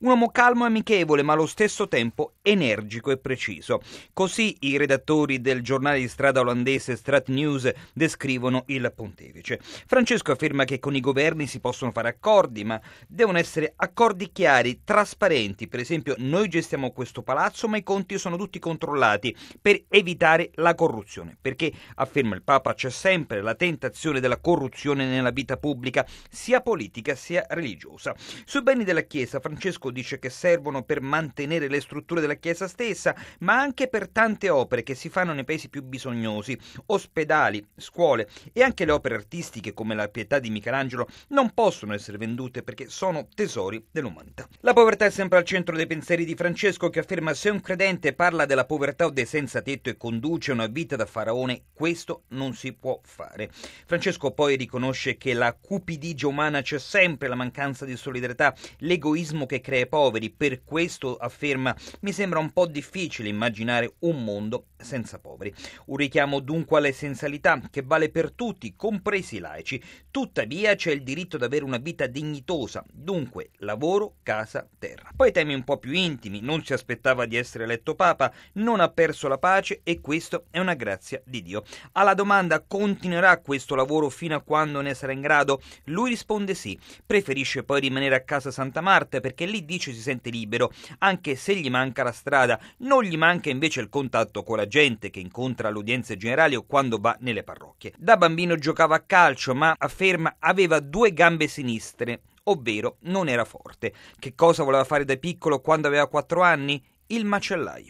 Un uomo calmo e amichevole, ma allo stesso tempo energico e preciso. Così i redattori del giornale di strada olandese Straat News descrivono il pontefice. Francesco afferma che con i governi si possono fare accordi, ma devono essere accordi chiari, trasparenti. Per esempio, noi gestiamo questo palazzo, ma i conti sono tutti controllati per evitare la corruzione. Perché, afferma il Papa, c'è sempre la tentazione della corruzione nella vita pubblica, sia politica sia religiosa. Sui beni della Chiesa, Francesco dice che servono per mantenere le strutture della Chiesa stessa, ma anche per tante opere che si fanno nei paesi più bisognosi, ospedali, scuole, e anche le opere artistiche come la Pietà di Michelangelo non possono essere vendute perché sono tesori dell'umanità. La povertà è sempre al centro dei pensieri di Francesco, che afferma: se un credente parla della povertà o dei senza tetto e conduce una vita da faraone, questo non si può fare. Francesco poi riconosce che la cupidigia umana c'è sempre, la mancanza di solidarietà, l'egoismo che crea poveri. Per questo, afferma, mi sembra un po' difficile immaginare un mondo senza poveri. Un richiamo dunque all'essenzialità che vale per tutti, compresi i laici. Tuttavia c'è il diritto ad avere una vita dignitosa, dunque lavoro, casa, terra. Poi temi un po' più intimi: non si aspettava di essere eletto papa, non ha perso la pace e questo è una grazia di Dio. Alla domanda: continuerà questo lavoro fino a quando ne sarà in grado? Lui risponde sì, preferisce poi rimanere a casa Santa Marta perché lì, dice, si sente libero, anche se gli manca la strada. Non gli manca invece il contatto con la gente che incontra alle udienze generali o quando va nelle parrocchie. Da bambino giocava a calcio, ma afferma aveva 2 gambe sinistre, ovvero non era forte. Che cosa voleva fare da piccolo quando aveva 4 anni? Il macellaio.